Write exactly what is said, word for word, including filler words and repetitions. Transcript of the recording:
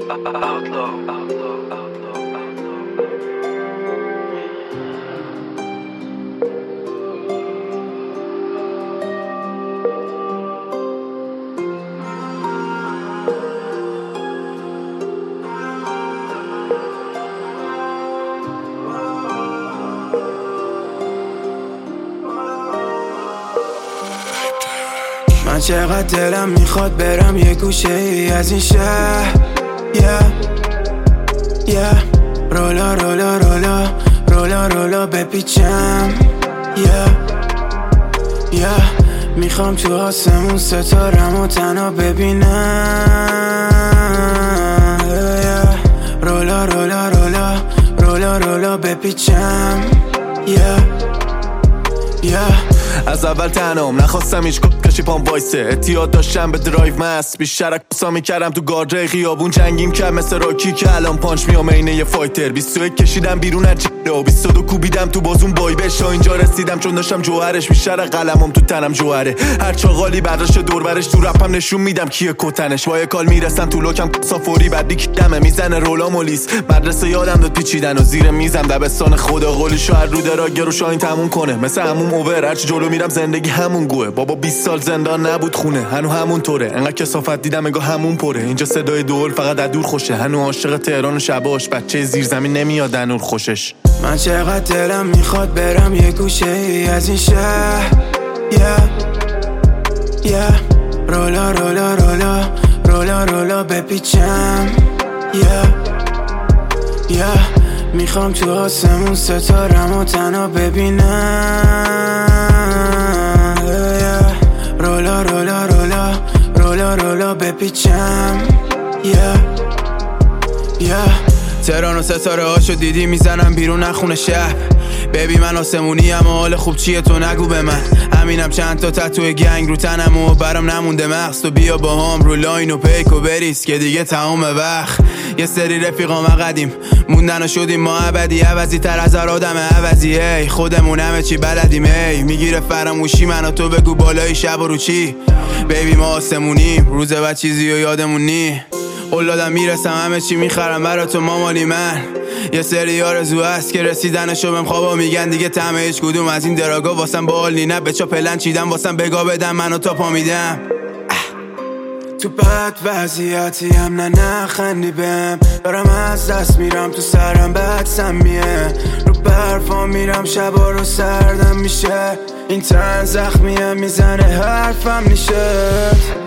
من چقدر دلم میخواد برم یه گوشه ای از این شهر yeah. yeah. رولا رولا رولا رولا رولا بپیچم yeah. yeah. میخوام تو آسمون ستارم و تنها ببینم yeah. رولا رولا رولا رولا رولا بپیچم yeah. yeah. از اول تنم نخواستم هیچ کشی پام وایسه، اعتیاد داشتم به درایو مست، بیشتر اکسا میکردم تو گارده خیابون، جنگیم کرد مثل راکی که الان پانچ میام اینه یه فایتر. بیست و یک کشیدم بیرون از جنه و بیست و دو کوبیدم تو بازون بای بشا اینجا رسیدم چون داشتم جوهرش، بیشتر قلمم تو تنم جوهره، هر چاقالی برداشت دوربرش تو رپم نشون میدم کیه کتنش، وای کال میرسن تو لوکم سافوری بعد دیگه دمه میزنه رولا مولیس، مدرسه یادم داد پیچیدن و زیر میزم دبستان خدا قولی شاید رو درا گرو شاین تموم کنه، مثل همون اوور هرچی جلو میرم زندگی همون گوه، بابا بیست سال زندان نبود خونه هنو همون طوره، انقدر کثافت دیدم انگار همون پره، اینجا صدای دول فقط از دور خوشه، هنو عاشق تهران و شباش، بچه زیر زمین نمیاد نور خوشش. من چقدر دلم میخواد برم یه گوشه ای از این شهر yeah. yeah. رولا رولا رولا رولا رولا بپیچم yeah. yeah. میخوام تو آسمون ستارم و تنها ببینم yeah. رولا رولا رولا رولا رولا بپیچم yeah. yeah. تهران و ستاره هاشو دیدی میزنم بیرون نخونه شهر، بیبی من آسمونی ام و حال خوب چیه تو نگو به من، همینم چند تا تتوی گنگ رو تنم و برام نمونده مغز، تو بیا با هم رو لاین و پیک و بریز که دیگه تمام وقت، یه سری رفیقام قدیم موندن و شدیم ما ابدی، عوضی تر از هر آدم عوضی، ای خودمون همه چی بلدیم، ای میگیره فراموشی منو تو بگو بالای شب و رو چی، بیبی ما آسمونیم روزه و چیزی و یادمون نی، اولادم میرسم همه چی میخرم برا تو مامانی من، یه سری آرزو هست که رسیدنشو بهم خوابا میگن دیگه طعم هیچ کدوم از این دراگا واسم بال نی، نه به چا پلن چیدم واسم بگا بدم منو تا پا میدم، تو بد وضعیتی هم نه نخندی بهم، دارم از دست میرم تو سرم بد سمیه، رو برفا میرم شبا رو سردم میشه، این تن زخمیم میزنه حرفم میشه.